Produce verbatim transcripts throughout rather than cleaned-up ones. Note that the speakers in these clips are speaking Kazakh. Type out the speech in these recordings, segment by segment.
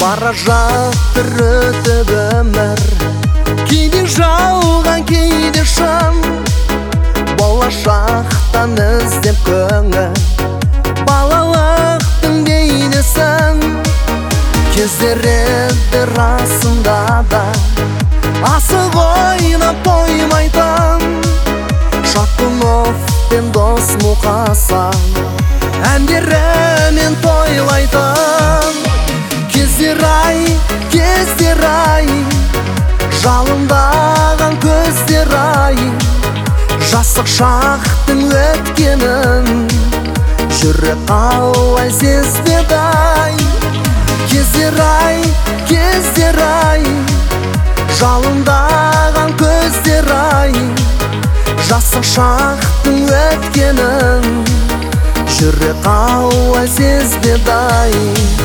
Бара жатыр өтіп өмір, кейде жауған кейде шын. Болашақтан іздеп көңіл, балалықтың бейнесін. Кездереді расында да, асық ойнап тоймайтын. Шатунов пен дос Мұқасан әндерімен тойлайтын. Кездер ай, кездер ай, жалындаған көздер ай, жастық шақтың өткенін жүрек қалай сезбеді ай. Кездер ай, кездер ай, жалындаған көздер ай, жастық шақтың өткенін жүрек қалай сезбеді ай.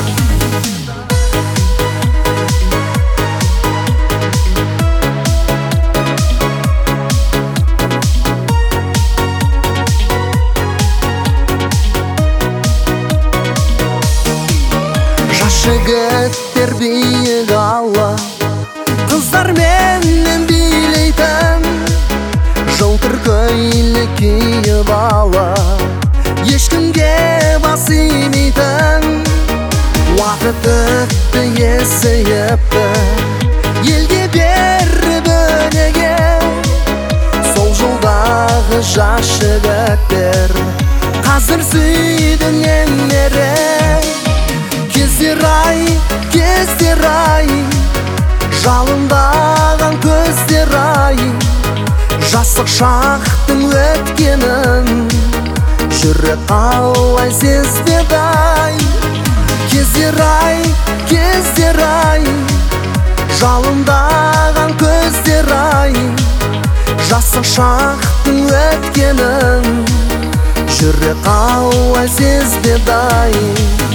Жігіттер биік алып, қыздар менен билейтін. Жылтыр көйлек киіп алып, ешкімге бас имейтін. Уақыт өтті есейіпті, елге беріп өнеге. Сол жылдағы жас жігіттер қазір сүйді немере. Кездер ай, кездер ай, жалындаған көздер ай, жастық шақтың өткенін жүрек қалай сезбеді ай. Кездер ай, кездер ай, жалындаған көздер ай, жастық шақтың өткенін жүрек қалай сезбеді ай.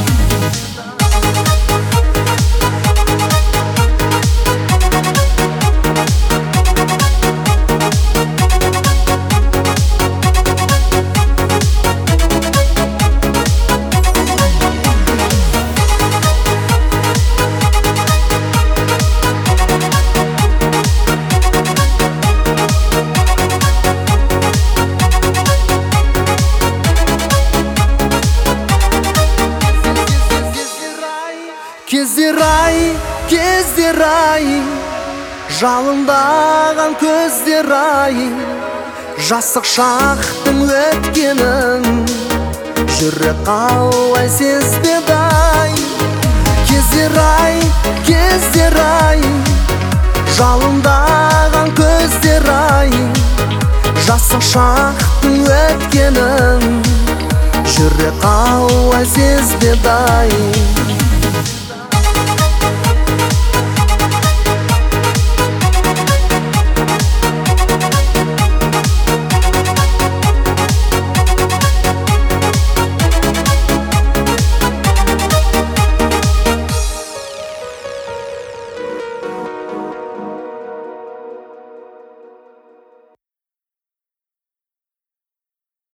Кездер ай, кездер ай, жалындаған көздер ай, жастық шақтың өткенін жүрек қалай сезбеді ай. Кездер ай, кездер ай, жалындаған көздер ай, жастық шақтың өткенін жүрек қалай сезбеді ай.